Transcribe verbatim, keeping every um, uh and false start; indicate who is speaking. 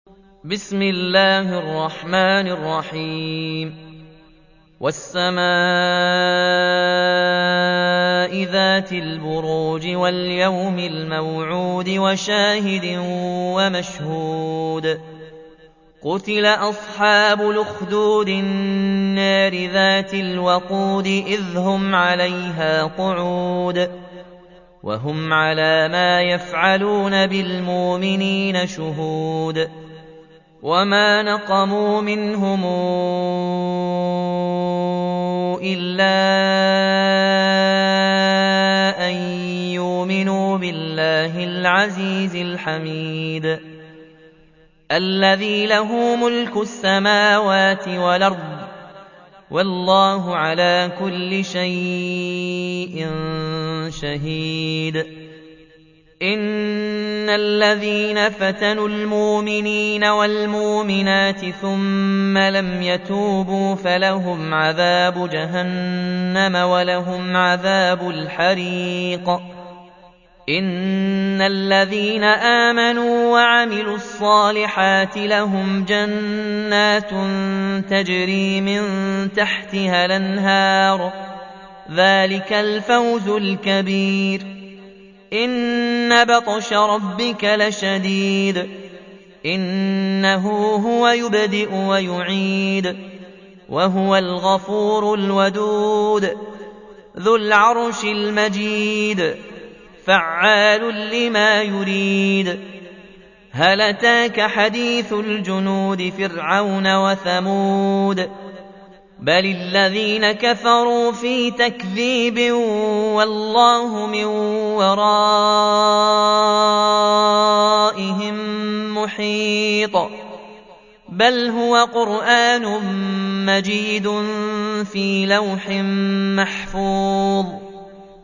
Speaker 1: بسم الله الرحمن الرحيم والسماء ذات البروج واليوم الموعود وشاهد ومشهود قتل أصحاب الأخدود النار ذات الوقود إذ هم عليها قعود وهم على ما يفعلون بالمؤمنين شهود وما نقموا منهم إلا أن يؤمنوا بالله العزيز الحميد الذي له ملك السماوات والأرض والله على كل شيء شهيد إن الذين فتنوا المؤمنين والمؤمنات ثم لم يتوبوا فلهم عذاب جهنم ولهم عذاب الحريق إن الذين آمنوا وعملوا الصالحات لهم جنات تجري من تحتها الأنهار ذلك الفوز الكبير إن بطش ربك لشديد إنه هو يبدئ ويعيد وهو الغفور الودود ذو العرش المجيد فعال لما يريد هل أتاك حديث الجنود فرعون وثمود بل الذين كفروا في تكذيب والله من ورائهم محيط بل هو قرآن مجيد في لوح محفوظ